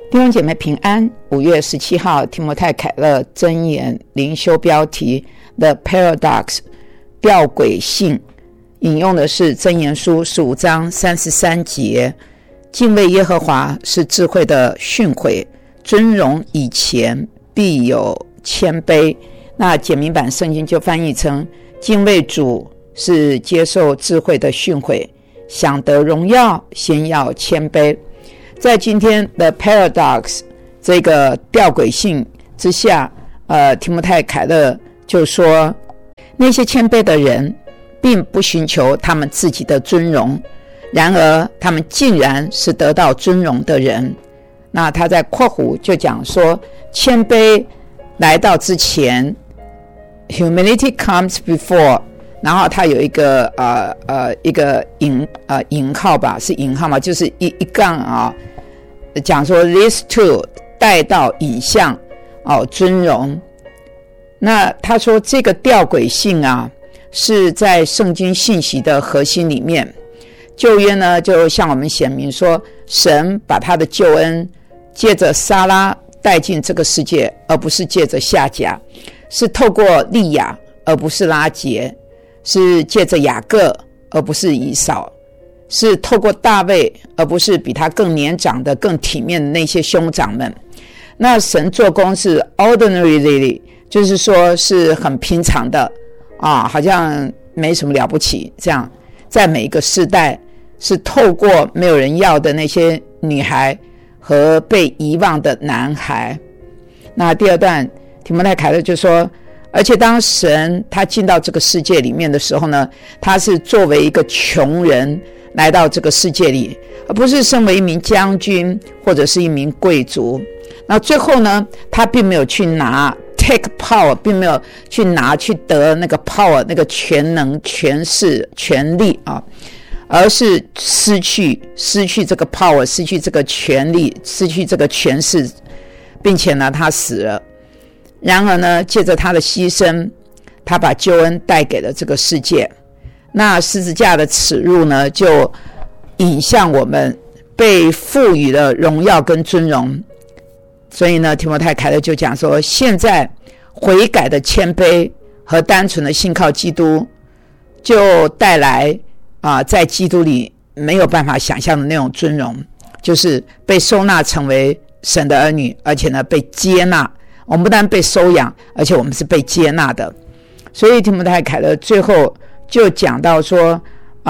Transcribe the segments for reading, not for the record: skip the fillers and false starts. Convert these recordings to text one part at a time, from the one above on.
弟兄姐妹平安。5月17号，提摩太凯勒箴言灵修标题 The Paradox 吊诡性，引用的是箴言书15章33节。敬畏耶和华是智慧的训诲，尊荣以前必有谦卑。那简明版圣经就翻译成敬畏主是接受智慧的训诲，想得荣耀先要谦卑。在今天的 paradox 这个吊诡性之下，提摩太凯勒就说，那些谦卑的人并不寻求他们自己的尊荣，然而他们竟然是得到尊荣的人。那他在括弧就讲说，谦卑来到之前 humility comes before， 然后他有一个引号吧，是引号嘛，就是一杠啊，讲说 these two 带到引向尊荣。那他说这个吊诡性啊，是在圣经信息的核心里面。旧约呢，就向我们显明说，神把他的救恩借着撒拉带进这个世界，而不是借着夏甲，是透过利亚而不是拉结，是借着雅各而不是以扫，是透过大卫而不是比他更年长的更体面的那些兄长们。那神做工是 ordinarily， 就是说是很平常的好像没什么了不起，这样在每一个世代是透过没有人要的那些女孩和被遗忘的男孩。那第二段提摩太凯勒就说，而且当神他进到这个世界里面的时候呢，他是作为一个穷人来到这个世界里，而不是身为一名将军或者是一名贵族。那最后呢，他并没有去拿 take power， 并没有去拿去得那个 power， 那个全能权势权力而是失去这个 power， 失去这个权力，失去这个权势，并且呢他死了。然而呢，借着他的牺牲，他把救恩带给了这个世界。那十字架的耻辱呢，就引向我们被赋予了荣耀跟尊荣。所以呢，提摩太凯勒就讲说，现在悔改的谦卑和单纯的信靠基督，就带来在基督里没有办法想象的那种尊荣，就是被收纳成为神的儿女，而且呢被接纳。我们不但被收养，而且我们是被接纳的。所以提摩太凯勒最后就讲到说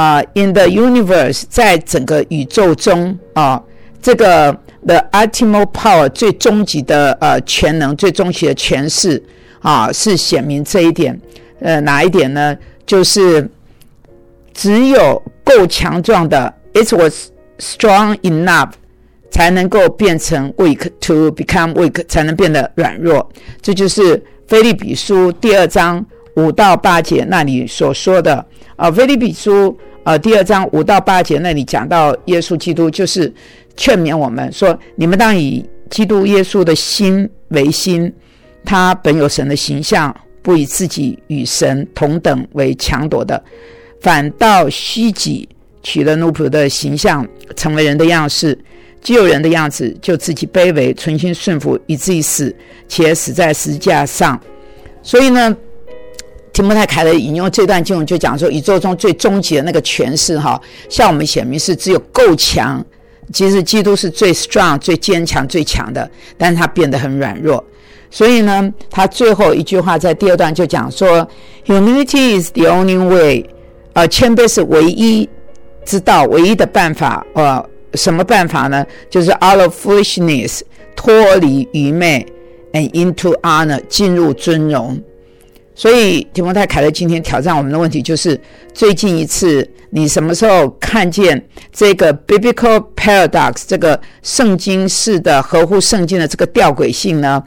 in the universe， 在整个宇宙中这个 the ultimate power 最终极的全能，最终极的权势是显明这一点。哪一点呢？就是只有够强壮的 it was strong enough 才能够变成 weak to become weak， 才能变得软弱。这就是腓立比书第2章5到8节那里所说的腓立比书第2章5到8节那里讲到耶稣基督，就是劝勉我们说，你们当以基督耶稣的心为心，他本有神的形象，不以自己与神同等为强夺的，反倒虚己，取了奴仆的形象，成为人的样式。既有人的样子，就自己卑微，存心顺服，以至于死，且死在十字架上。所以呢，提摩太凯勒引用这段经文就讲说，宇宙中最终极的那个权势向我们显明是只有够强。其实基督是最 strong 最坚强最强的，但是他变得很软弱。所以呢，他最后一句话在第2段就讲说 Humility is the only way， 谦卑是唯一之道，唯一的办法。什么办法呢？就是 out of foolishness， 脱离愚昧 and into honor， 进入尊荣。所以提摩太凯勒今天挑战我们的问题就是，最近一次你什么时候看见这个 biblical paradox， 这个圣经式的合乎圣经的这个吊诡性呢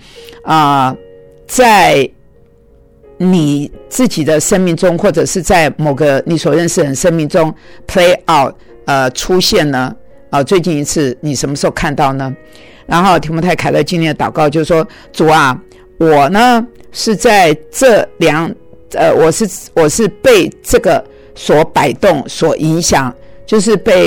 在你自己的生命中，或者是在某个你所认识的人生命中 play out 出现呢？最近一次你什么时候看到呢？然后提摩太凯勒今天的祷告就是说，主啊，我呢是在这我是被这个所摆动所影响，就是被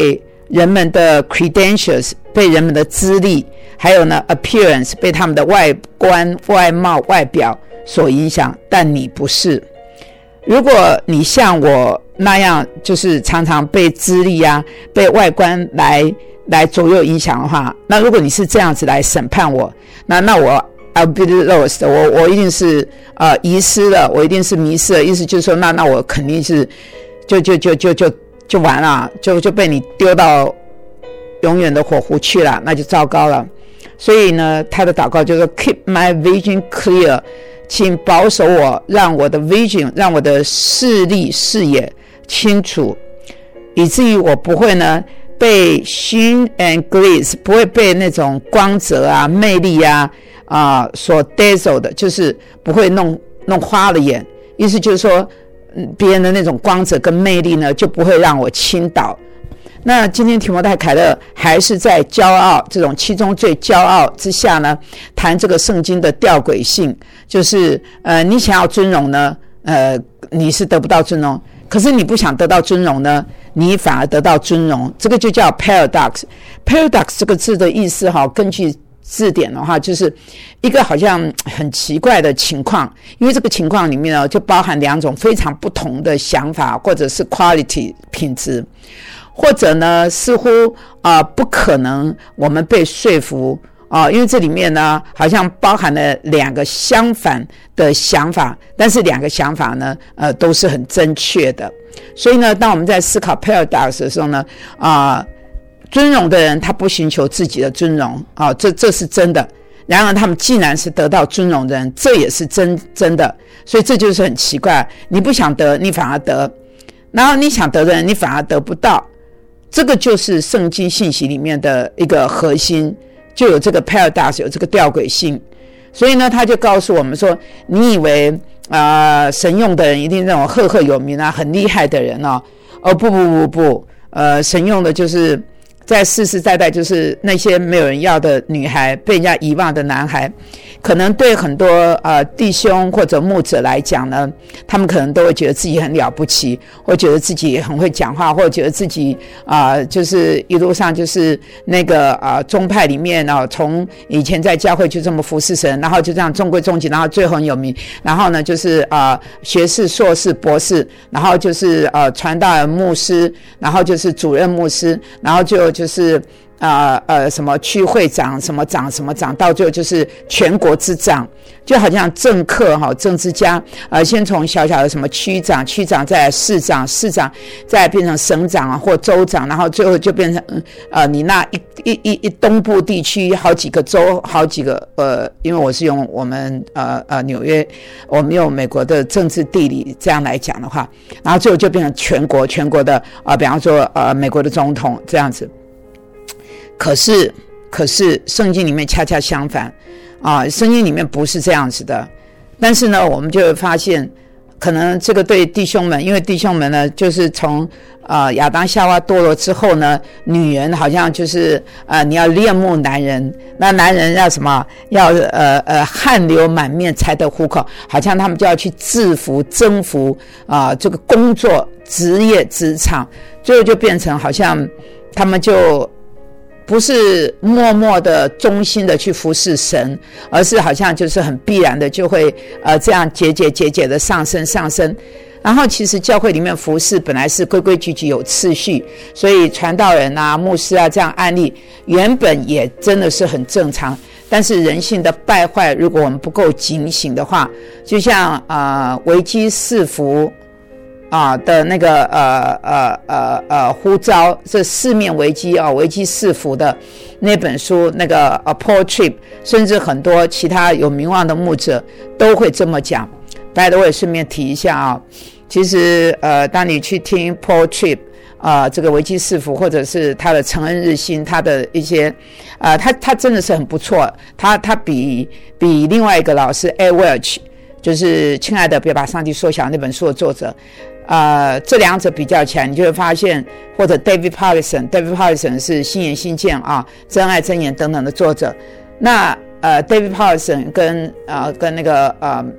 人们的 credentials， 被人们的资历，还有呢 appearance， 被他们的外观、外貌、外表所影响，但你不是。如果你像我那样，就是常常被资历啊、被外观来左右影响的话，那如果你是这样子来审判我，那我 I'll be lost， 我一定是遗失了，我一定是迷失了。意思就是说，那我肯定是就完了，就被你丢到永远的火湖去了，那就糟糕了。所以呢，他的祷告就是 Keep my vision clear， 请保守我，让我的 vision， 让我的视野清楚，以至于我不会呢被 sheen and glaze， 不会被那种光泽啊、魅力啊所 dazzle 的，就是不会弄花了眼。意思就是说，别人的那种光泽跟魅力呢，就不会让我倾倒。那今天提摩太凯勒还是在骄傲这种七宗罪骄傲之下呢，谈这个圣经的吊诡性，就是你想要尊荣呢，你是得不到尊荣，可是你不想得到尊荣呢，你反而得到尊荣，这个就叫 paradox。paradox 这个字的意思根据字典的话，就是一个好像很奇怪的情况，因为这个情况里面呢，就包含两种非常不同的想法，或者是 quality 品质，或者呢似乎不可能我们被说服因为这里面呢好像包含了两个相反的想法，但是两个想法呢都是很正确的。所以呢，当我们在思考 paradox 的时候呢尊荣的人他不寻求自己的尊荣这是真的，然而他们既然是得到尊荣的人，这也是真的，所以这就是很奇怪，你不想得你反而得，然后你想得的人你反而得不到，这个就是圣经信息里面的一个核心，就有这个 paradox， 有这个吊诡性。所以呢，他就告诉我们说，你以为神用的人一定那种赫赫有名啊很厉害的人不，神用的就是在世世代代就是那些没有人要的女孩，被人家遗忘的男孩。可能对很多弟兄或者牧者来讲呢，他们可能都会觉得自己很了不起，或觉得自己很会讲话，或觉得自己就是一路上就是那个宗派里面从以前在教会就这么服侍神，然后就这样中规中矩，然后最后很有名，然后呢就是学士、硕士、博士，然后就是传道人、牧师，然后就是主任牧师，然后就是什么区会长什么长什么长，到最后就是全国之长，就好像政客政治家先从小小的什么区长再来市长再来变成省长或州长，然后最后就变成你那一东部地区好几个州，好几个因为我是用我们纽约，我们用美国的政治地理这样来讲的话，然后最后就变成全国的比方说美国的总统这样子。可是圣经里面恰恰相反圣经里面不是这样子的。但是呢，我们就会发现，可能这个对弟兄们，因为弟兄们呢，就是从亚当夏娃堕落之后呢，女人好像就是你要恋慕男人，那男人要什么？要汗流满面才得糊口，好像他们就要去制服征服这个工作职业职场，最后就变成好像他们就不是默默的忠心的去服侍神，而是好像就是很必然的就会这样节的上升。然后其实教会里面服侍本来是规规矩矩有次序，所以传道人牧师这样案例原本也真的是很正常。但是人性的败坏，如果我们不够警醒的话，就像危机四伏的那个呼召，这四面危机危机四伏的那本书，那个Paul Tripp， 甚至很多其他有名望的牧者都会这么讲。大家我也顺便提一下其实当你去听 Paul Tripp这个危机四伏，或者是他的承恩日新，他的一些他真的是很不错，他比另外一个老师 A. Welch， 就是亲爱的别把上帝缩小那本书的作者，这两者比较起来，你就会发现，或者 David Powlison 是新言新见真爱真言等等的作者。那David Powlison 跟那个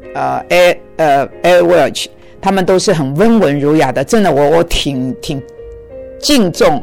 A. Welch， 他们都是很温文儒雅的，真的我挺敬重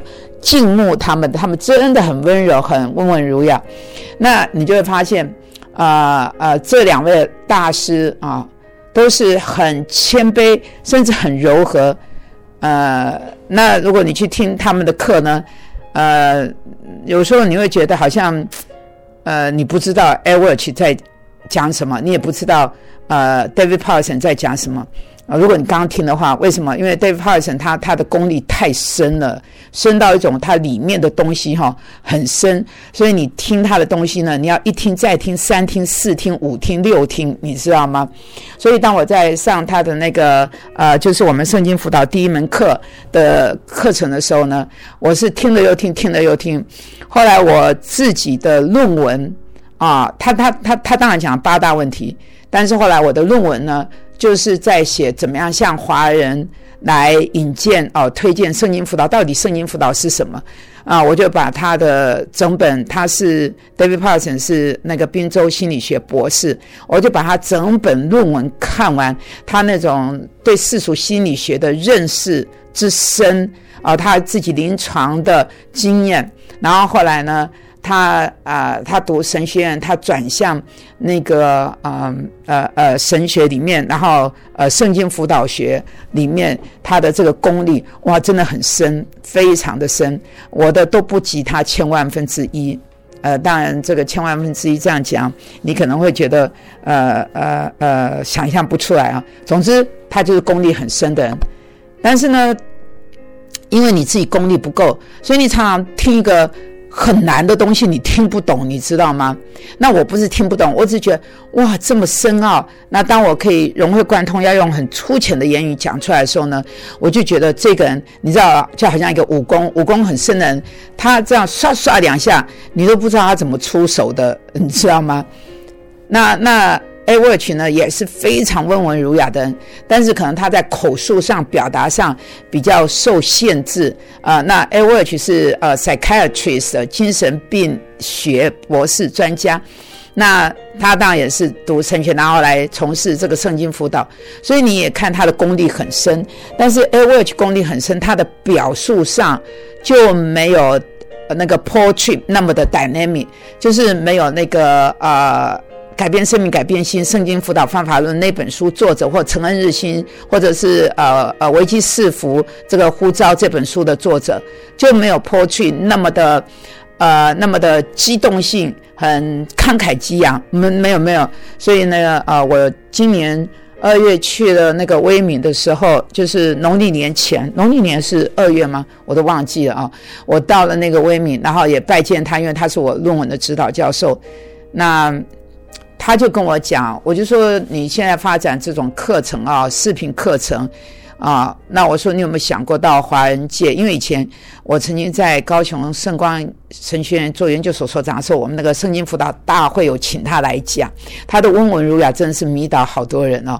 敬慕他们真的很温柔，很温文儒雅。那你就会发现这两位大师啊都是很谦卑，甚至很柔和。那如果你去听他们的课呢，有时候你会觉得好像你不知道 Edwards 在讲什么，你也不知道David Powlison 在讲什么。如果你刚刚听的话，为什么？因为 David Powlison 他的功力太深了，深到一种他里面的东西很深，所以你听他的东西呢，你要一听再听3听4听5听6听，你知道吗？所以当我在上他的那个就是我们圣经辅导第一门课的课程的时候呢，我是听了又听，听了又听。后来我自己的论文他当然讲8大问题，但是后来我的论文呢，就是在写怎么样向华人来引荐推荐圣经辅导，到底圣经辅导是什么我就把他的整本，他是 David Powlison 是那个宾州心理学博士，我就把他整本论文看完，他那种对世俗心理学的认识之深他自己临床的经验，然后后来呢他读神学院，他转向那个神学里面，然后圣经辅导学里面，他的这个功力哇真的很深，非常的深，我的都不及他千万分之一。当然这个千万分之一这样讲，你可能会觉得想象不出来总之他就是功力很深的人，但是呢，因为你自己功力不够，所以你常常听一个很难的东西你听不懂，你知道吗？那我不是听不懂，我只觉得哇这么深奥。那当我可以融会贯通，要用很粗浅的言语讲出来的时候呢，我就觉得这个人你知道就好像一个武功很深的人，他这样刷刷2下你都不知道他怎么出手的，你知道吗？那Edwards 呢也是非常温文儒雅的人，但是可能他在口述上表达上比较受限制那 Edwards 是psychiatrist 精神病学博士专家，那他当然也是读神学，然后来从事这个圣经辅导，所以你也看他的功力很深，但是 Edwards 功力很深，他的表述上就没有那个 Paul Tripp 那么的 dynamic， 就是没有那个改变生命改变心圣经辅导方法论那本书作者，或承恩日新，或者是危机四伏这个呼召这本书的作者，就没有 Paul Tripp 那么的激动性，很慷慨激昂，没有。所以呢我今年2月去了那个威敏的时候，就是农历年前，农历年是2月吗？我都忘记了我到了那个威敏，然后也拜见他，因为他是我论文的指导教授。那他就跟我讲，我就说你现在发展这种课程视频课程那我说你有没有想过到华人界？因为以前我曾经在高雄圣光神学院做研究所所长的时候，我们那个圣经辅导大会有请他来讲，他的温文儒雅真的是迷倒好多人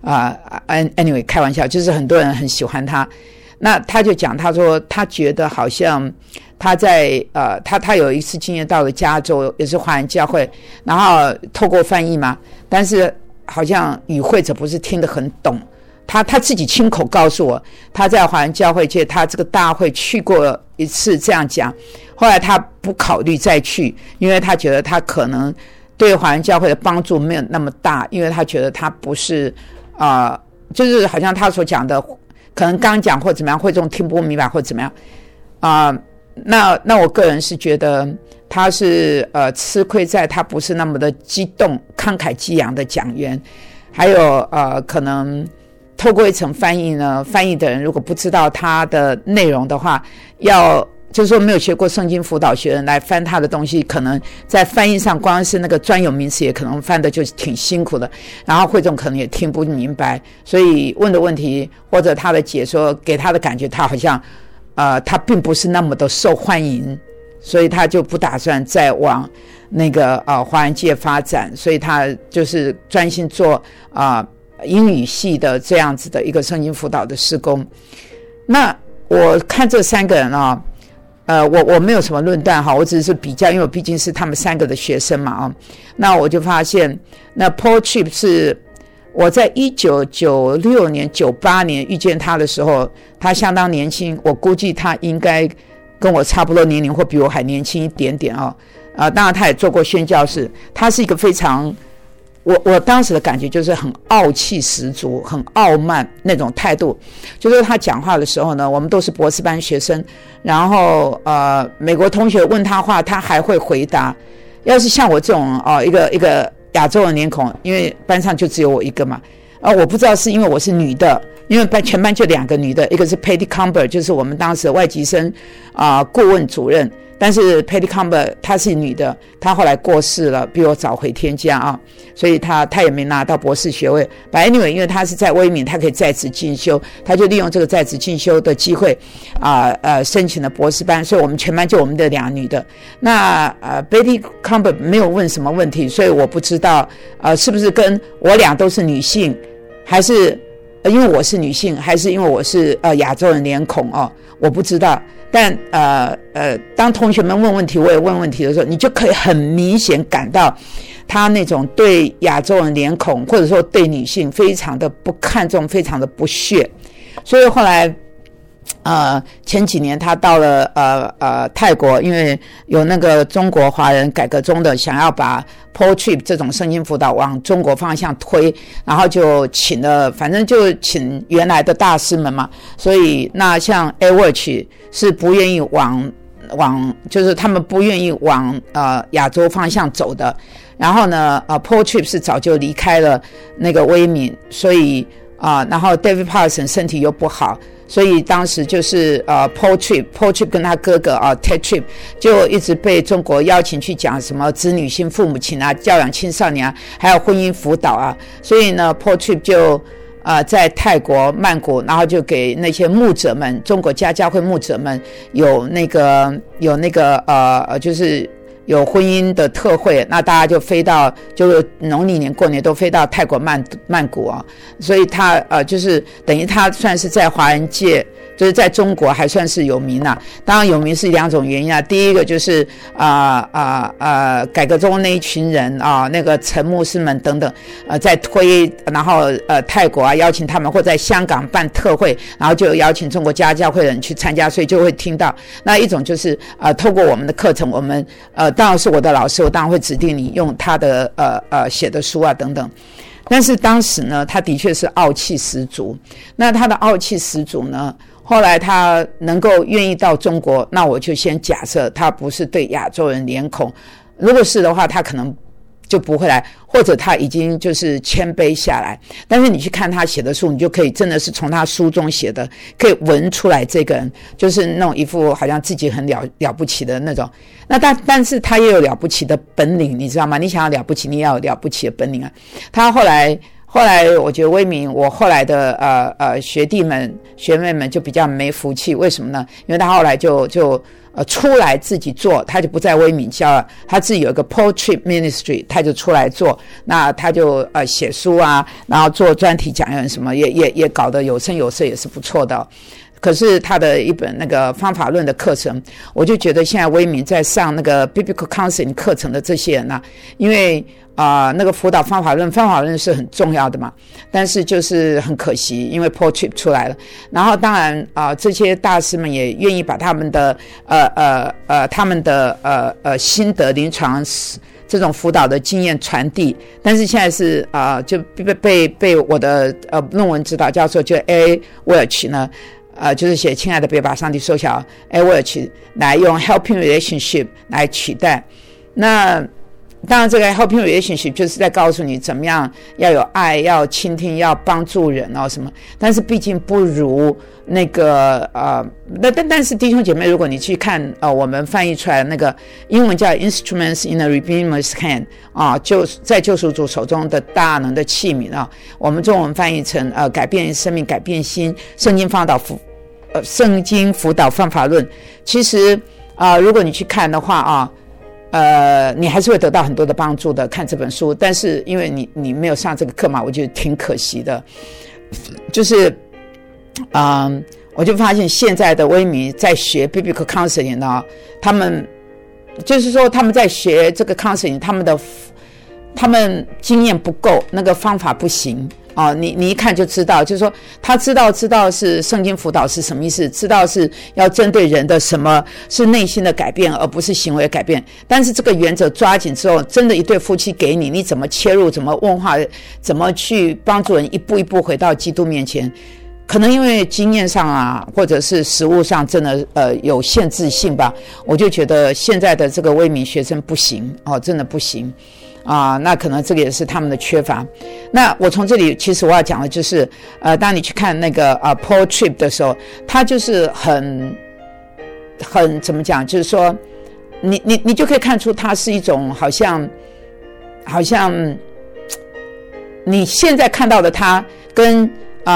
anyway 开玩笑，就是很多人很喜欢他。那他就讲，他说他觉得好像他在他有一次经验到了加州，也是华人教会，然后透过翻译嘛，但是好像与会者不是听得很懂。他自己亲口告诉我，他在华人教会界他这个大会去过一次这样讲，后来他不考虑再去，因为他觉得他可能对华人教会的帮助没有那么大，因为他觉得他不是就是好像他所讲的可能刚讲或怎么样会众听不明白或怎么样那我个人是觉得他是吃亏在他不是那么的激动慷慨激昂的讲员，还有可能透过一层翻译呢，翻译的人如果不知道他的内容的话，就是说没有学过圣经辅导学人来翻他的东西，可能在翻译上光是那个专有名词也可能翻的就挺辛苦的，然后会众可能也听不明白，所以问的问题或者他的解说给他的感觉，他好像他并不是那么的受欢迎，所以他就不打算再往那个华人界发展，所以他就是专心做英语系的这样子的一个圣经辅导的事工。那我看这3个人我没有什么论断我只是比较，因为我毕竟是他们3个的学生嘛那我就发现那 Paul Tripp 是我在1996年98年遇见他的时候，他相当年轻，我估计他应该跟我差不多年龄或比我还年轻一点点当然他也做过宣教士，他是一个非常我当时的感觉就是很傲气十足，很傲慢那种态度。就是他讲话的时候呢，我们都是博士班学生，然后美国同学问他话，他还会回答。要是像我这种一个亚洲人脸孔，因为班上就只有我一个嘛，我不知道是因为我是女的，因为全班就2个女的，一个是 Patty Comber， 就是我们当时的外籍生顾问主任。但是 Patty Comber 她是女的，她后来过世了，比我早回天家所以她也没拿到博士学位。But anyway， 因为她是在威敏，她可以在职进修，她就利用这个在职进修的机会申请了博士班。所以我们全班就我们的2女的。那Patty Comber 没有问什么问题，所以我不知道是不是跟我俩都是女性，还是因为我是女性，还是因为我是亚洲人脸孔我不知道。但当同学们问问题，我也问问题的时候，你就可以很明显感到他那种对亚洲人脸孔或者说对女性非常的不看重，非常的不屑。所以后来前几年他到了泰国，因为有那个中国华人改革中的想要把 Paul Tripp 这种圣经辅导往中国方向推，然后就反正就请原来的大师们嘛。所以那像 Edwards 是不愿意往就是他们不愿意往亚洲方向走的。然后呢Paul Tripp 是早就离开了那个威敏，所以然后 David Parsons 身体又不好，所以当时就是Paul Tripp 跟他哥哥Ted Tripp 就一直被中国邀请去讲什么子女性父母亲教养青少年还有婚姻辅导所以呢 Paul Tripp 就在泰国曼谷，然后就给那些牧者们，中国家教会牧者们有那个就是有婚姻的特会，那大家就飞到，就农历年过年都飞到泰国曼谷所以他就是等于他算是在华人界，就是在中国还算是有名当然有名是2种原因第一个就是改革中那一群人那个陈牧师们等等在推，然后泰国邀请他们，或在香港办特会，然后就邀请中国家教会的人去参加，所以就会听到。那一种就是透过我们的课程，我们当然是我的老师，我当然会指定你用他的写的书等等。但是当时呢，他的确是傲气十足。那他的傲气十足呢，后来他能够愿意到中国，那我就先假设他不是对亚洲人脸孔，如果是的话，他可能就不会来，或者他已经就是谦卑下来。但是你去看他写的书，你就可以真的是从他书中写的可以闻出来，这个人就是那种一副好像自己很了不起的那种。那但是他也有了不起的本领，你知道吗？你想要了不起，你也要有了不起的本领他后来我觉得威敏，我后来的学弟们学妹们就比较没福气。为什么呢？因为他后来就出来自己做，他就不在威敏教了，他自己有一个 Paul Tripp Ministry， 他就出来做。那他就写书然后做专题讲演什么，也搞得有声有色，也是不错的可是他的一本那个方法论的课程，我就觉得现在威敏在上那个 Biblical Counseling 课程的这些人因为那个辅导方法论是很重要的嘛，但是就是很可惜，因为 Paul Tripp 出来了。然后当然这些大师们也愿意把他们的心得临床这种辅导的经验传递，但是现在是就被我的论文指导教授就 A. Welch 呢就是写亲爱的别把上帝收小 A. Welch 来用 helping relationship 来取代。那当然这个 helping relationship 就是在告诉你怎么样要有爱，要倾听，要帮助人什么，但是毕竟不如那个但是弟兄姐妹，如果你去看我们翻译出来的那个英文叫 Instruments in a Redeemer's Hand 就在救赎主手中的大能的器皿我们中文翻译成改变生命改变心圣经辅导方法论。其实如果你去看的话你还是会得到很多的帮助的，看这本书。但是因为你没有上这个课嘛，我觉得挺可惜的。就是我就发现现在的威敏在学 Biblical Counseling 他们就是说他们在学这个 Counseling， 他们的他们经验不够，那个方法不行哦，你一看就知道，就是说他知道是圣经辅导是什么意思，知道是要针对人的什么是内心的改变，而不是行为改变。但是这个原则抓紧之后，真的一对夫妻给你怎么切入，怎么问话，怎么去帮助人一步一步回到基督面前，可能因为经验上啊，或者是实务上真的有限制性吧，我就觉得现在的这个威敏学生不行哦，真的不行啊，那可能这个也是他们的缺乏。那我从这里其实我要讲的就是当你去看那个Paul Tripp 的时候，他就是很怎么讲，就是说你就可以看出他是一种好像你现在看到的他跟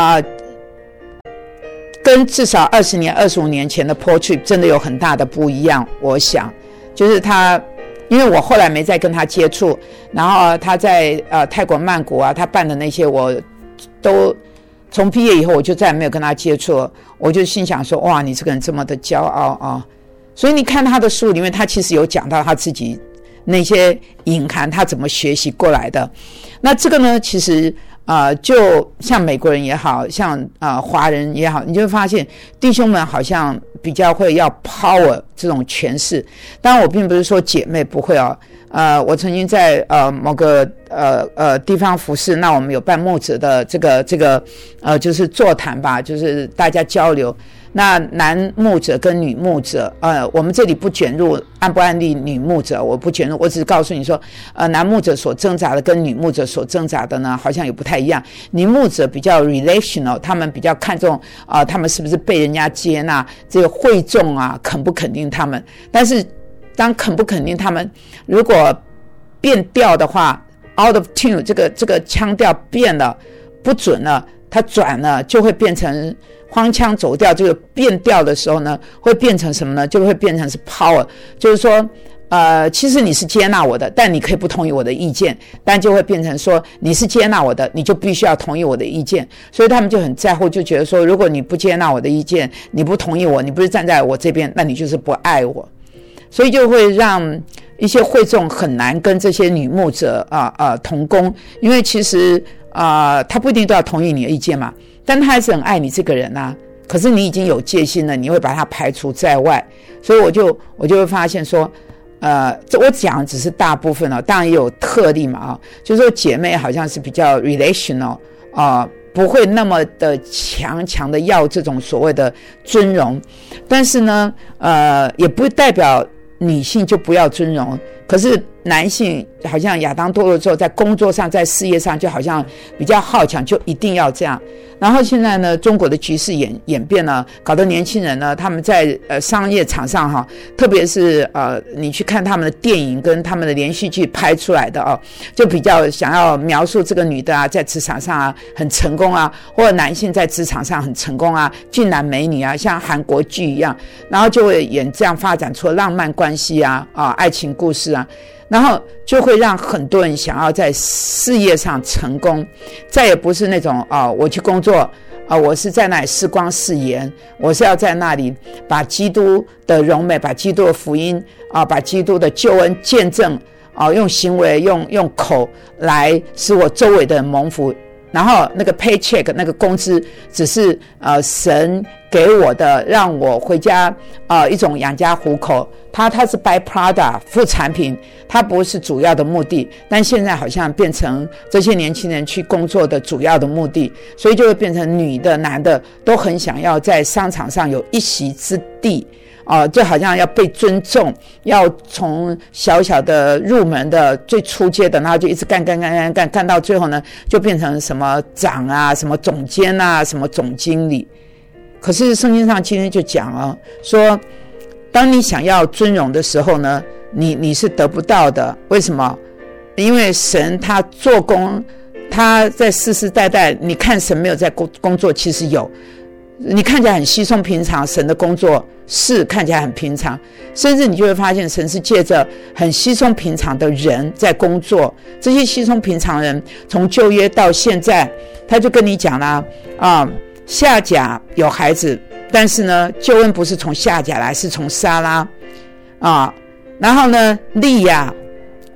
至少20年25年前的 Paul Tripp 真的有很大的不一样。我想就是他，因为我后来没再跟他接触，然后他在泰国曼谷啊，他办的那些我都从毕业以后我就再也没有跟他接触了。我就心想说，哇，你这个人这么的骄傲啊！所以你看他的书里面，他其实有讲到他自己那些隐含他怎么学习过来的。那这个呢，其实就像美国人也好，像华人也好，你就会发现弟兄们好像比较会要 power 这种诠释。当然我并不是说姐妹不会哦，我曾经在某个地方服侍，那我们有办牧者的这个就是座谈吧，就是大家交流。那男牧者跟女牧者，我们这里不卷入按不按例女牧者，我不卷入，我只是告诉你说，男牧者所挣扎的跟女牧者所挣扎的呢，好像也不太一样。女牧者比较 relational， 他们比较看重他们是不是被人家接纳，这个会众啊肯不肯定他们。但是当肯不肯定他们，如果变调的话 ，out of tune， 这个腔调变了，不准了，它转了，就会变成荒腔走调。这个变调的时候呢，会变成什么呢？就会变成是 power， 就是说其实你是接纳我的，但你可以不同意我的意见，但就会变成说你是接纳我的，你就必须要同意我的意见。所以他们就很在乎，就觉得说，如果你不接纳我的意见，你不同意我，你不是站在我这边，那你就是不爱我。所以就会让一些会众很难跟这些女牧者同工，因为其实他不一定都要同意你的意见嘛，但他还是很爱你这个人啊。可是你已经有戒心了，你会把他排除在外。所以我就会发现说，这我讲只是大部分哦，当然也有特例嘛就是说姐妹好像是比较 relational 不会那么的强的要这种所谓的尊荣，但是呢也不代表女性就不要尊荣。可是男性好像亚当堕落之后，在工作上在事业上就好像比较好强，就一定要这样。然后现在呢，中国的局势演变了，搞得年轻人呢，他们在商业场上特别是你去看他们的电影跟他们的连续剧拍出来的就比较想要描述这个女的在职场上很成功或者男性在职场上很成功俊男美女像韩国剧一样，然后就会演这样发展出浪漫关系爱情故事然后就会让很多人想要在事业上成功，再也不是那种我去工作我是在那里视光视盐，我是要在那里把基督的荣美，把基督的福音把基督的救恩见证用行为用口来使我周围的人蒙福。然后那个 paycheck 那个工资只是神给我的，让我回家一种养家糊口，它是 byproduct 副产品，它不是主要的目的。但现在好像变成这些年轻人去工作的主要的目的，所以就会变成女的男的都很想要在商场上有一席之地就好像要被尊重，要从小小的入门的最初阶的，然后就一直干到最后呢，就变成什么长什么总监什么总经理。可是圣经上今天就讲说当你想要尊荣的时候呢，你是得不到的。为什么？因为神他做工，他在世世代代，你看神没有在工作，其实有。你看起来很稀松平常，神的工作是看起来很平常，甚至你就会发现神是借着很稀松平常的人在工作。这些稀松平常人从旧约到现在，他就跟你讲啦夏甲有孩子，但是呢救恩不是从夏甲来，是从撒拉然后呢利亚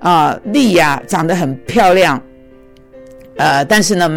莉亚长得很漂亮，但是呢，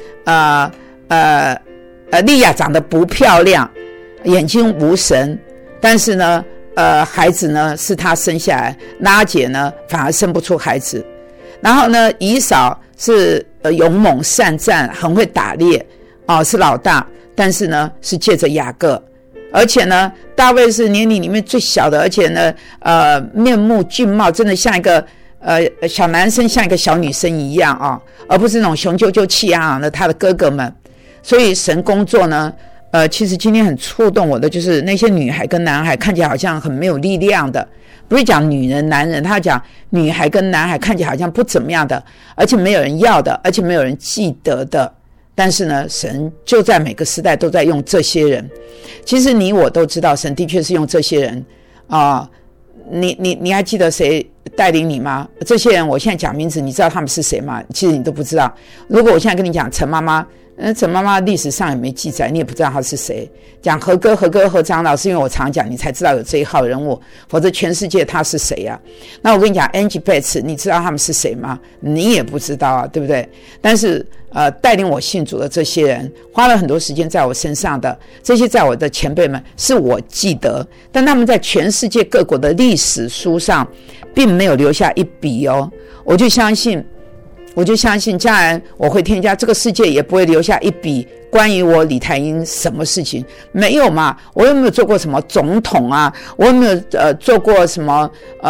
莉亚长得不漂亮，眼睛无神，但是呢，孩子呢是她生下来，拉结呢反而生不出孩子。然后呢，以扫是勇猛善战，很会打猎，是老大，但是呢是借着雅各。而且呢，大卫是年龄里面最小的，而且呢，面目俊貌，真的像一个小男生，像一个小女生一样而不是那种雄赳赳气昂昂的他的哥哥们。所以神工作呢，其实今天很触动我的，就是那些女孩跟男孩看起来好像很没有力量的，不是讲女人男人，他讲女孩跟男孩看起来好像不怎么样的，而且没有人要的，而且没有人记得的。但是呢，神就在每个时代都在用这些人。其实你我都知道，神的确是用这些人你还记得谁带领你吗？这些人我现在讲名字，你知道他们是谁吗？其实你都不知道。如果我现在跟你讲陈妈妈，陈妈妈历史上也没记载，你也不知道她是谁。讲何长老是因为我常讲，你才知道有这一号人物，否则全世界他是谁啊？那我跟你讲 Angie Bates， 你知道他们是谁吗？你也不知道啊，对不对？但是带领我信主的这些人，花了很多时间在我身上的这些在我的前辈们，是我记得，但他们在全世界各国的历史书上并没有留下一笔我就相信将来我会添加，这个世界也不会留下一笔关于我李台英什么事情，没有嘛？我有没有做过什么总统啊？我有没有做过什么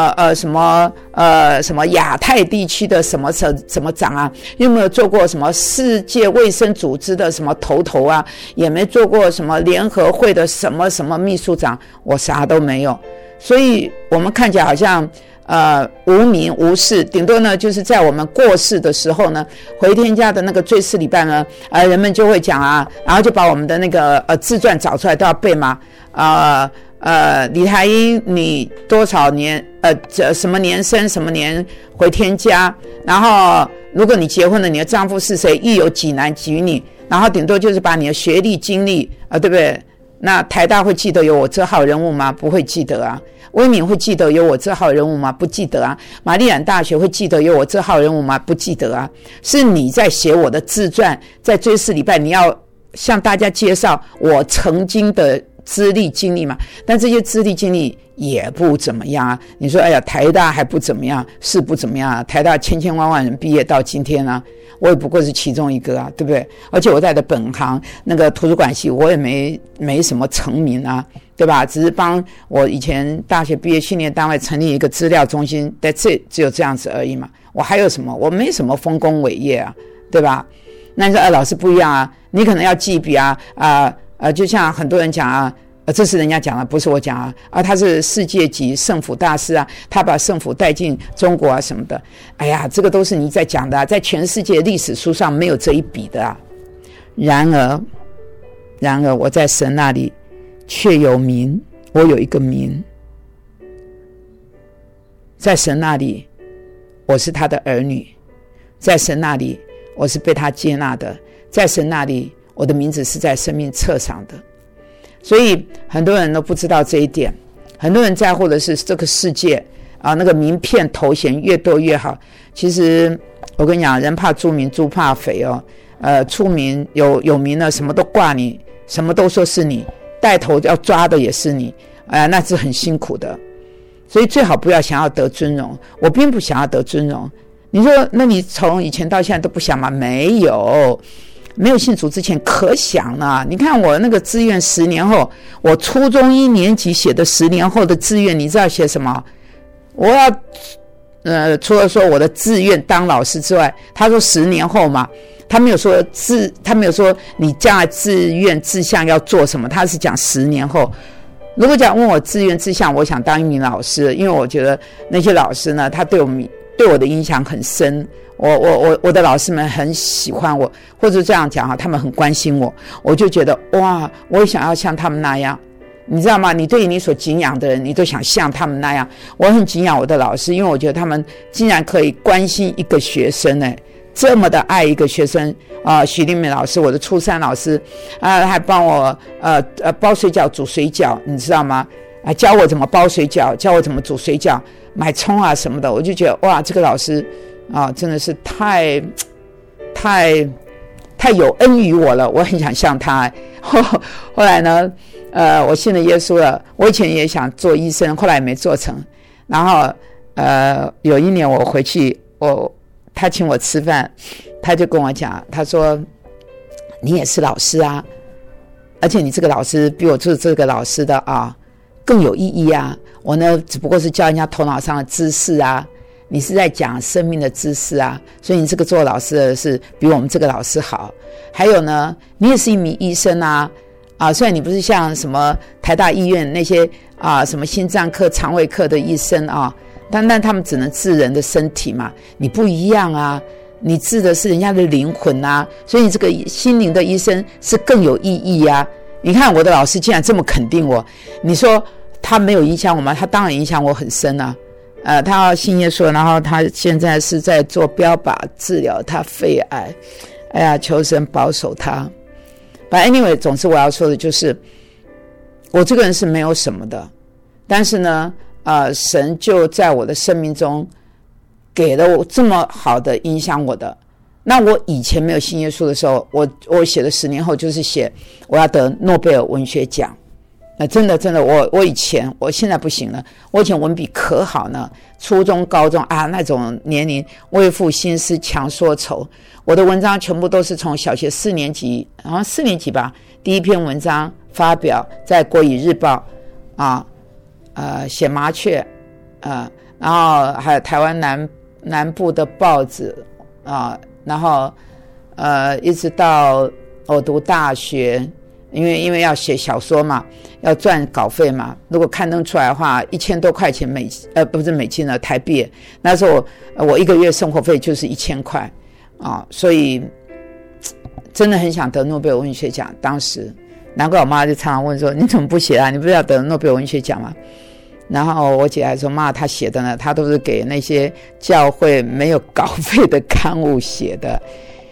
什么亚太地区的什么长啊？有没有做过什么世界卫生组织的什么头啊？也没做过什么联合会的什么秘书长，我啥都没有。所以我们看起来好像无名无事，顶多呢就是在我们过世的时候呢，回天家的那个追思礼拜呢，人们就会讲然后就把我们的那个自传找出来，都要背嘛。李台英你多少年什么年生什么年回天家，然后如果你结婚了，你的丈夫是谁，育有几男几女，然后顶多就是把你的学历经历对不对？那台大会记得有我这号人物吗？不会记得啊。威敏会记得有我这号人物吗？不记得啊。玛丽兰大学会记得有我这号人物吗？不记得啊。是你在写我的自传，在追思礼拜你要向大家介绍我曾经的资历经历嘛，但这些资历经历也不怎么样啊。你说哎呀，台大还不怎么样，是不怎么样啊。台大千万人毕业到今天啊，我也不过是其中一个对不对？而且我在的本行那个图书馆系，我也没什么成名对吧？只是帮我以前大学毕业训练单位成立一个资料中心，但只有这样子而已嘛。我还有什么？我没什么丰功伟业对吧？那你说老师不一样你可能要记笔就像很多人讲这是人家讲的，不是我讲他是世界级圣父大师他把圣父带进中国什么的。哎呀，这个都是你在讲的在全世界历史书上没有这一笔的然而我在神那里却有名，我有一个名，在神那里我是他的儿女，在神那里我是被他接纳的，在神那里我的名字是在生命册上的。所以很多人都不知道这一点，很多人在乎的是这个世界那个名片头衔越多越好。其实我跟你讲，人怕猪名猪怕肥出名有名了，什么都挂你，什么都说是你，带头要抓的也是你那是很辛苦的。所以最好不要想要得尊荣，我并不想要得尊荣。你说那你从以前到现在都不想吗？没有信主之前可想了。你看我那个志愿10年后，我初中1年级写的10年后的志愿，你知道写什么？我要除了说我的志愿当老师之外，他说10年后嘛，他没有说你将来志愿志向要做什么，他是讲10年后。如果讲问我志愿志向，我想当一名老师，因为我觉得那些老师呢，他对我的影响很深。我的老师们很喜欢我，或者这样讲他们很关心我，我就觉得哇，我也想要像他们那样。你知道吗？你对于你所敬仰的人，你都想像他们那样。我很敬仰我的老师，因为我觉得他们竟然可以关心一个学生这么的爱一个学生许丽美老师，我的初三老师还帮我包水饺煮水饺，你知道吗？ 教我怎么包水饺，教我怎么煮水饺，买葱啊什么的。我就觉得哇，这个老师真的是太有恩于我了，我很想像他。后来呢我信了耶稣了。我以前也想做医生，后来也没做成。然后有一年我回去，他请我吃饭，他就跟我讲，他说你也是老师啊，而且你这个老师比我做这个老师的更有意义啊。我呢只不过是教人家头脑上的知识啊，你是在讲生命的知识啊，所以你这个做老师的是比我们这个老师好。还有呢，你也是一名医生啊，虽然你不是像什么台大医院那些什么心脏科、肠胃科的医生但他们只能治人的身体嘛，你不一样啊，你治的是人家的灵魂啊，所以你这个心灵的医生是更有意义啊。你看我的老师竟然这么肯定我，你说他没有影响我吗？他当然影响我很深啊。他要信耶稣，然后他现在是在做标靶治疗他肺癌，哎呀，求神保守他。But anyway， 总之我要说的就是，我这个人是没有什么的，但是呢，神就在我的生命中给了我这么好的影响我的。那我以前没有信耶稣的时候，我写了10年后就是写我要得诺贝尔文学奖。真的我现在不行了。我以前文笔可好呢，初中高中那种年龄为赋新诗强说愁。我的文章全部都是从小学4年级，好像4年级吧，第一篇文章发表在国语日报写麻雀然后还有台湾南部的报纸然后一直到我读大学，因为要写小说嘛，要赚稿费嘛，如果刊登出来的话1000多块钱不是美金了，台币。那时候我一个月生活费就是1000块所以真的很想得诺贝尔文学奖。当时难怪我妈就常常问说，你怎么不写你不是要得诺贝尔文学奖吗？然后我姐还说，妈，她写的呢，她都是给那些教会没有稿费的刊物写的。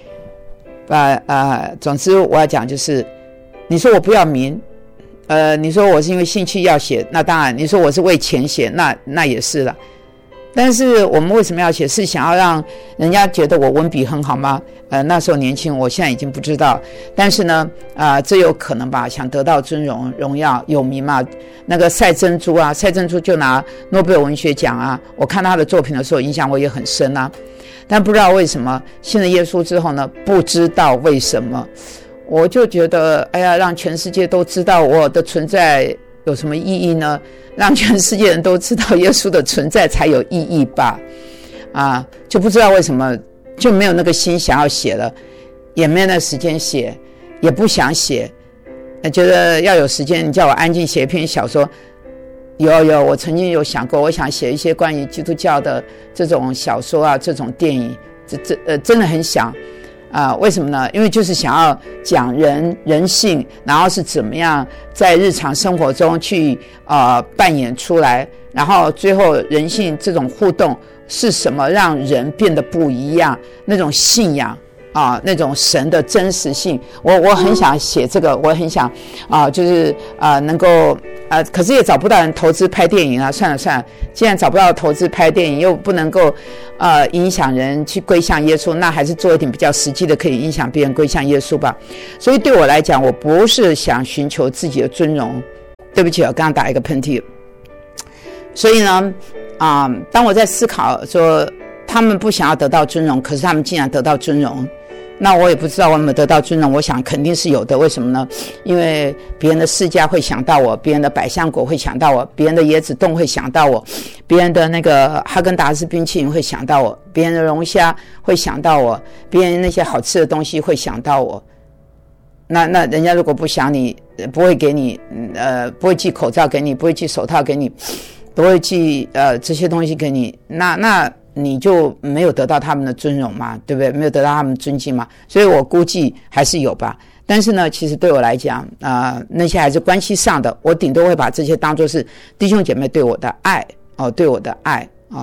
总之我要讲就是，你说我不要名，你说我是因为兴趣要写，那当然；你说我是为钱写，那也是了。但是我们为什么要写？是想要让人家觉得我文笔很好吗？那时候年轻，我现在已经不知道。但是呢，这有可能吧？想得到尊荣、荣耀、有名嘛？那个赛珍珠赛珍珠就拿诺贝尔文学奖我看他的作品的时候，影响我也很深但不知道为什么，信了耶稣之后呢，不知道为什么，我就觉得，哎呀，让全世界都知道我的存在有什么意义呢？让全世界人都知道耶稣的存在才有意义吧？就不知道为什么就没有那个心想要写了，也没有那时间写，也不想写。觉得要有时间，你叫我安静写一篇小说，有，我曾经有想过，我想写一些关于基督教的这种小说这种电影，真的很想。为什么呢？因为就是想要讲人性，然后是怎么样在日常生活中去扮演出来，然后最后人性这种互动是什么让人变得不一样，那种信仰那种神的真实性，我很想写这个，我很想就是能够可是也找不到人投资拍电影算了，既然找不到投资拍电影，又不能够影响人去归向耶稣，那还是做一点比较实际的，可以影响别人归向耶稣吧。所以对我来讲，我不是想寻求自己的尊荣。对不起，我刚刚打一个喷嚏。所以呢当我在思考说他们不想要得到尊荣，可是他们竟然得到尊荣，那我也不知道我有没有得到尊荣，我想肯定是有的。为什么呢？因为别人的世家会想到我，别人的百香果会想到我，别人的椰子冻会想到我，别人的那个哈根达斯冰淇淋会想到我，别人的龙虾会想到我，别人那些好吃的东西会想到我。那人家如果不想你，不会给你不会寄口罩给你，不会寄手套给你，不会寄这些东西给你，那你就没有得到他们的尊荣嘛，对不对？没有得到他们的尊敬嘛，所以我估计还是有吧。但是呢，其实对我来讲那些还是关系上的，我顶多会把这些当作是弟兄姐妹对我的爱对我的爱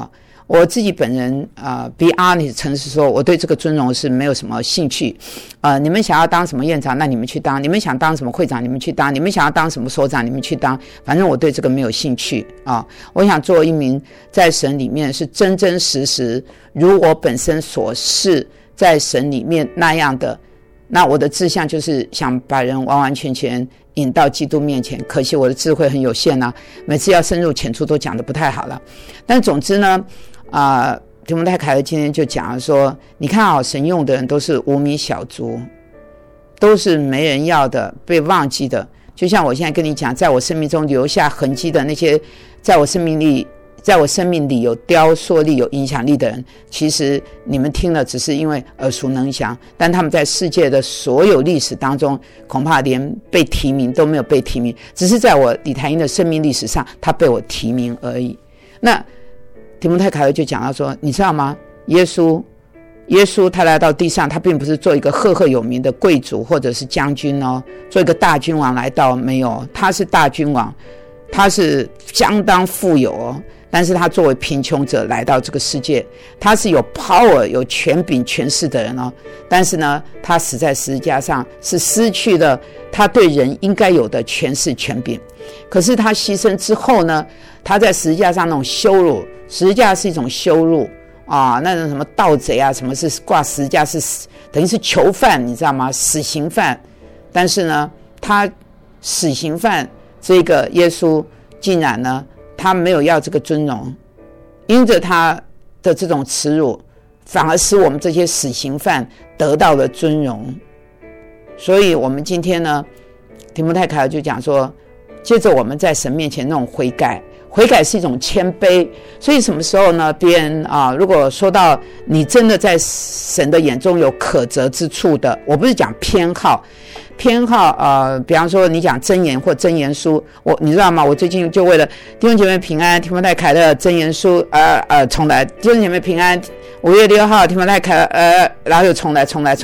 我自己本人be honest 诚实说，我对这个尊荣是没有什么兴趣。你们想要当什么院长，那你们去当；你们想当什么会长，你们去当；你们想要当什么所长，你们去当。反正我对这个没有兴趣啊。我想做一名在神里面是真真实实如我本身所是在神里面那样的。那我的志向就是想把人完完全全引到基督面前，可惜我的智慧很有限啊，每次要深入浅出都讲得不太好了。但总之呢提摩太凯勒今天就讲了说，你看神用的人都是无名小卒，都是没人要的，被忘记的。就像我现在跟你讲，在我生命中留下痕迹的那些在我生命里有雕塑力有影响力的人，其实你们听了只是因为耳熟能详，但他们在世界的所有历史当中恐怕连被提名都没有被提名，只是在我李台英的生命历史上他被我提名而已。那提摩太凯勒就讲到说，你知道吗，耶稣他来到地上，他并不是做一个赫赫有名的贵族或者是将军做一个大君王来到，没有，他是大君王，他是相当富有但是他作为贫穷者来到这个世界，他是有 power 有权柄权势的人但是呢他死在十字架上，是失去了他对人应该有的权势权柄。可是他牺牲之后呢，他在十字架上那种羞辱，十字架是一种羞辱那种什么盗贼什么是挂十字架是等于是囚犯，你知道吗？死刑犯。但是呢他死刑犯这个耶稣竟然呢他没有要这个尊荣，因着他的这种耻辱，反而使我们这些死刑犯得到了尊荣。所以我们今天呢，提摩太凯勒就讲说，接着我们在神面前那种悔改是一种谦卑。所以什么时候呢，别人如果说到你真的在神的眼中有可责之处的，我不是讲偏好比方说你讲箴言或箴言书，你知道吗？我最近就为了弟兄姐妹平安，提摩太凯勒箴言书重来，弟兄姐妹平安5月6号提摩太凯勒然后又重来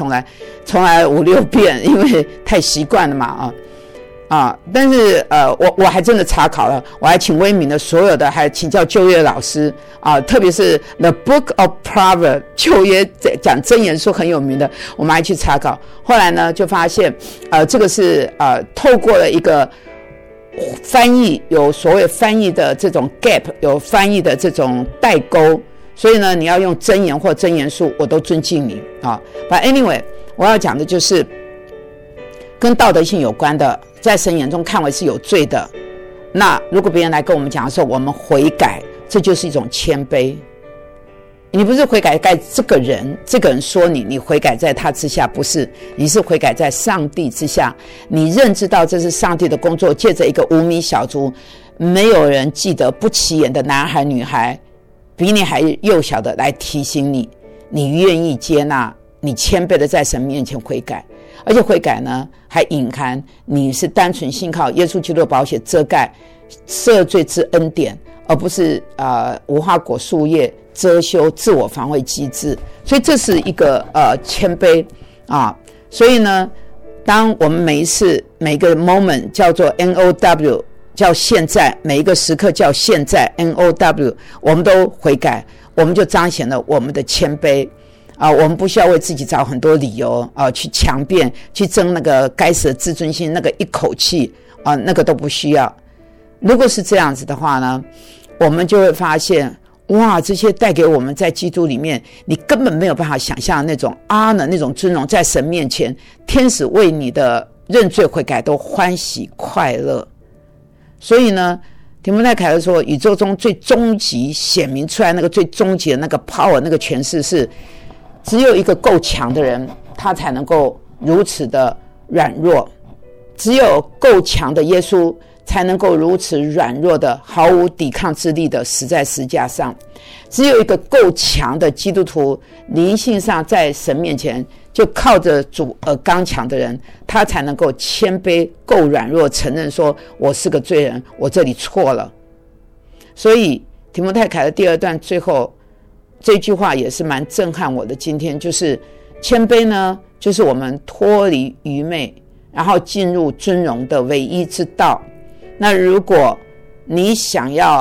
5-6遍，因为太习惯了嘛但是我还真的查考了，我还请威敏的所有的，还请教旧约老师特别是 The Book of Proverbs 旧约讲箴言书很有名的，我们还去查考。后来呢就发现这个是透过了一个翻译，有所谓翻译的这种 gap， 有翻译的这种代沟，所以呢你要用箴言或箴言书我都尊敬你But anyway 我要讲的就是跟道德性有关的，在神眼中看为是有罪的，那如果别人来跟我们讲的时候，我们悔改，这就是一种谦卑。你不是悔改在这个人说你悔改在他之下，不是，你是悔改在上帝之下。你认知到这是上帝的工作，借着一个无名小卒，没有人记得不起眼的男孩女孩，比你还幼小的来提醒你，你愿意接纳，你谦卑的在神面前悔改。而且悔改呢还隐含你是单纯信靠耶稣基督的宝血遮盖赦罪之恩典，而不是无花果树叶遮羞自我防卫机制。所以这是一个谦卑所以呢当我们每一次每个 moment 叫做 NOW 叫现在，每一个时刻叫现在 NOW， 我们都悔改，我们就彰显了我们的谦卑我们不需要为自己找很多理由去强辩，去争那个该死的自尊心，那个一口气那个都不需要。如果是这样子的话呢，我们就会发现哇，这些带给我们在基督里面你根本没有办法想象那种honor，那种尊荣，在神面前天使为你的认罪悔改都欢喜快乐。所以呢提摩太凯勒说，宇宙中最终极显明出来那个最终极的那个 power， 那个权势是只有一个够强的人，他才能够如此的软弱，只有够强的耶稣才能够如此软弱的毫无抵抗之力的死在十字架上，只有一个够强的基督徒，灵性上在神面前就靠着主而刚强的人，他才能够谦卑够软弱，承认说我是个罪人，我这里错了。所以提摩太凯勒第2段最后这句话也是蛮震撼我的。今天就是谦卑呢，就是我们脱离愚昧然后进入尊荣的唯一之道。那如果你想要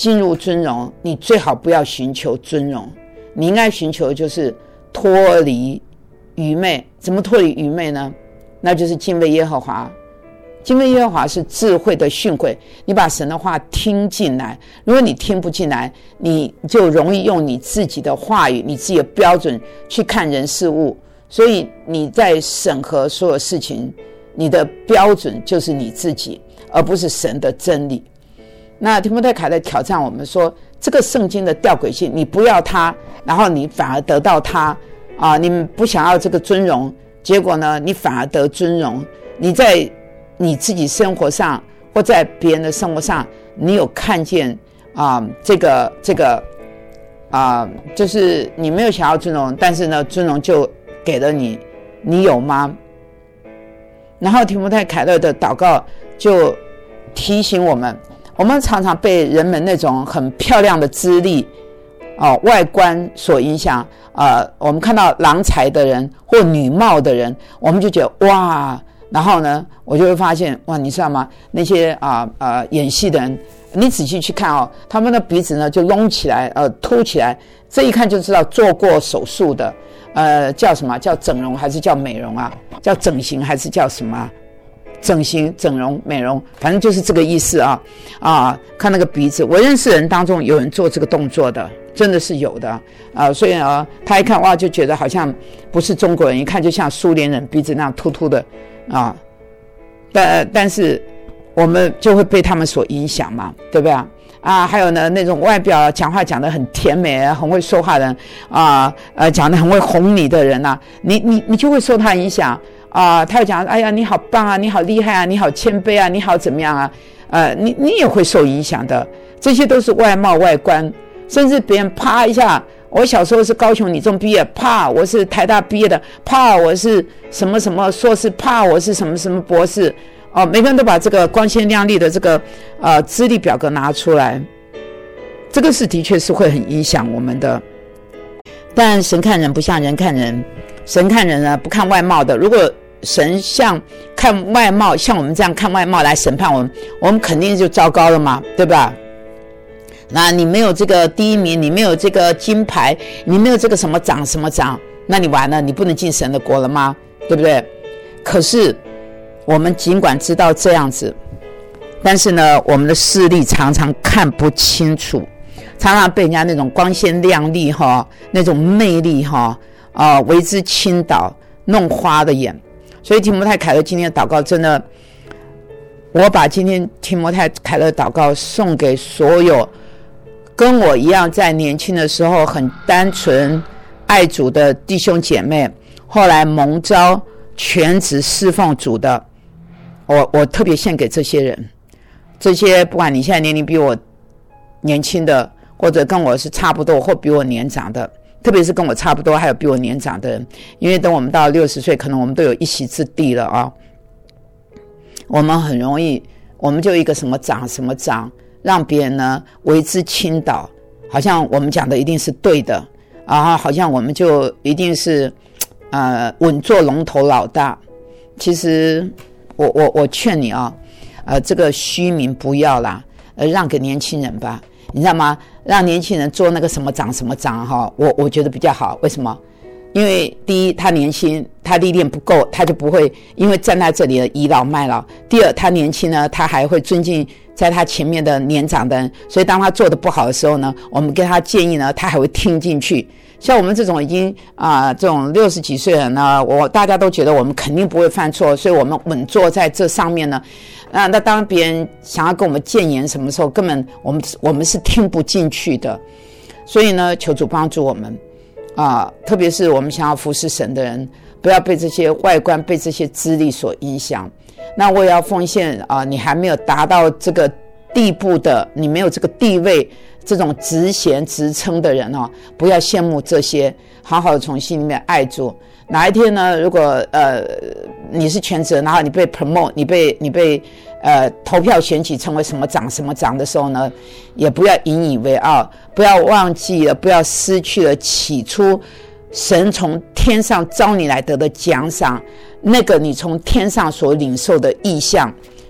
进入尊荣，你最好不要寻求尊荣，你应该寻求的就是脱离愚昧。怎么脱离愚昧呢？那就是敬畏耶和华。敬畏耶和华是智慧的训诲，你把神的话听进来。如果你听不进来，你就容易用你自己的话语，你自己的标准去看人事物，所以你在审核所有事情，你的标准就是你自己，而不是神的真理。那提摩太凯勒挑战我们说，这个圣经的吊诡性，你不要它，然后你反而得到它啊！你不想要这个尊荣，结果呢，你反而得尊荣。你在你自己生活上或在别人的生活上，你有看见这个就是你没有想要尊荣，但是呢，尊荣就给了你，你有吗？然后提摩太凯勒的祷告就提醒我们，我们常常被人们那种很漂亮的资历外观所影响。我们看到郎才的人或女貌的人，我们就觉得哇，然后呢，我就会发现哇，你知道吗？那些演戏的人，你仔细去看他们的鼻子呢就隆起来，凸起来，这一看就知道做过手术的。叫什么？叫整容还是叫美容啊？叫整形还是叫什么？整形、整容、美容，反正就是这个意思看那个鼻子，我认识人当中有人做这个动作的，真的是有的所以他一看哇，就觉得好像不是中国人，一看就像苏联人，鼻子那样凸凸的但是我们就会被他们所影响嘛，对不对还有呢，那种外表讲话讲得很甜美，很会说话的人讲得很会哄你的人你就会受他影响他会讲哎呀你好棒啊，你好厉害啊，你好谦卑啊，你好怎么样你也会受影响的。这些都是外貌外观，甚至别人啪一下，我小时候是高雄女中毕业，啪我是台大毕业的，啪我是什么什么硕士，啪我是什么什么博士每个人都把这个光鲜亮丽的这个资历表格拿出来，这个是的确是会很影响我们的。但神看人不像人看人，神看人呢不看外貌的。如果神像看外貌，像我们这样看外貌来审判我们肯定就糟糕了嘛，对吧？那你没有这个第一名，你没有这个金牌，你没有这个什么奖什么奖，那你完了，你不能进神的国了吗？对不对？可是我们尽管知道这样子，但是呢，我们的视力常常看不清楚，常常被人家那种光鲜亮丽那种魅力为之倾倒，弄花的眼。所以提摩太凯勒今天的祷告真的，我把今天提摩太凯勒的祷告送给所有跟我一样在年轻的时候很单纯爱主的弟兄姐妹，后来蒙召全职侍奉主的，我特别献给这些人。这些不管你现在年龄比我年轻的，或者跟我是差不多或比我年长的，特别是跟我差不多还有比我年长的人，因为等我们到60岁，可能我们都有一席之地了我们很容易，我们就一个什么长什么长，让别人呢为之倾倒，好像我们讲的一定是对的好像我们就一定是稳坐龙头老大。其实我劝你这个虚名不要啦，让给年轻人吧，你知道吗？让年轻人做那个什么长什么长我觉得比较好。为什么？因为第一，他年轻，他历练不够，他就不会因为站在这里倚老卖老。第二，他年轻呢，他还会尊敬在他前面的年长的人，所以当他做得不好的时候呢，我们给他建议呢，他还会听进去。像我们这种已经这种60几岁的人呢，大家都觉得我们肯定不会犯错，所以我们稳坐在这上面呢。那当别人想要跟我们谏言什么时候，根本我们是听不进去的。所以呢，求主帮助我们特别是我们想要服侍神的人，不要被这些外观、被这些资历所影响。那我也要奉献你还没有达到这个地步的，你没有这个地位，这种职衔职称的人不要羡慕这些，好好的从心里面爱主。哪一天呢，如果你是全职，然后你被 promote， 你被投票选举成为什么长什么长的时候呢，也不要引以为傲，不要忘记了，不要失去了起初神从天上招你来得的奖赏，那个你从天上所领受的意象，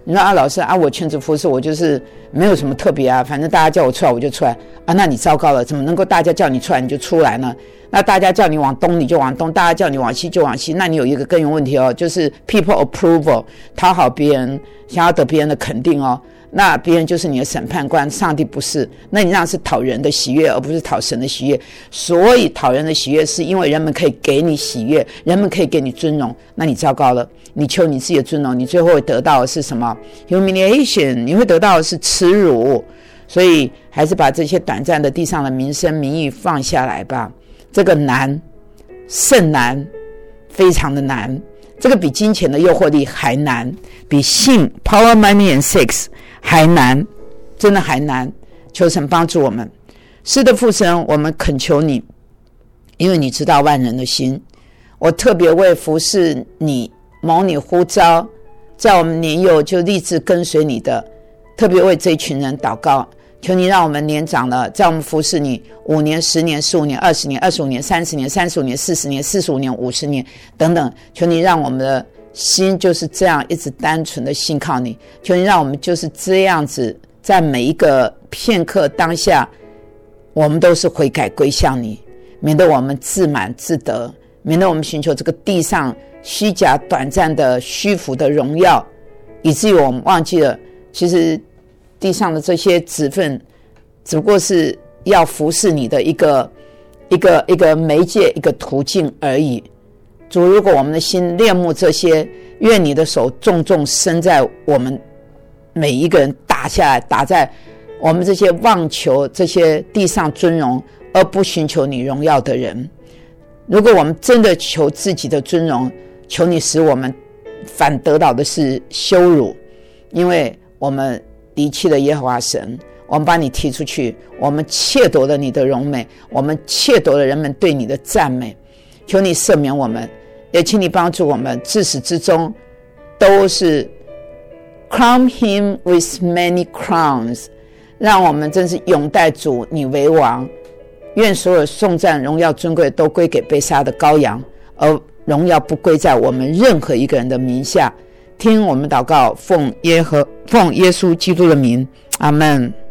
你说啊，老师啊，我全职服侍，我就是没有什么特别啊，反正大家叫我出来我就出来啊。那你糟糕了，怎么能够大家叫你出来你就出来呢？那大家叫你往东你就往东，大家叫你往西就往西。那你有一个根源问题哦，就是 people approval， 讨好别人，想要得别人的肯定哦。那别人就是你的审判官，上帝不是。那你这样是讨人的喜悦，而不是讨神的喜悦。所以讨人的喜悦是因为人们可以给你喜悦，人们可以给你尊荣。那你糟糕了，你求你自己的尊荣，你最后会得到的是什么 ？humiliation， 你会得到的是耻辱。所以还是把这些短暂的地上的名声名誉放下来吧。这个难，甚难，非常的难。这个比金钱的诱惑力还难，比性 power money and sex 还难，真的还难。求神帮助我们。是的，父神，我们恳求你，因为你知道万人的心。我特别为服侍你蒙你呼召，在我们年幼就立志跟随你的，特别为这一群人祷告。求你让我们年长了，在我们服侍你5年、10年、15年、20年、25年、30年、35年、40年、45年、50年等等。求你让我们的心就是这样一直单纯的信靠你。求你让我们就是这样子，在每一个片刻当下，我们都是悔改归向你，免得我们自满自得，免得我们寻求这个地上虚假短暂的虚浮的荣耀，以至于我们忘记了其实地上的这些职分只不过是要服侍你的一个媒介，一个途径而已。主，如果我们的心恋慕这些，愿你的手重重伸在我们每一个人打下来，打在我们这些妄求这些地上尊荣而不寻求你荣耀的人。如果我们真的求自己的尊荣，求你使我们反得到的是羞辱，因为我们离弃了耶和华神，我们把你提出去，我们窃夺了你的荣美，我们窃夺了人们对你的赞美。求你赦免我们，也请你帮助我们，自始至终都是 crown him with many crowns， 让我们真是拥戴主你为王。愿所有颂赞荣耀尊贵都归给被杀的羔羊，而荣耀不归在我们任何一个人的名下。听我们祷告，奉耶稣基督的名，阿们。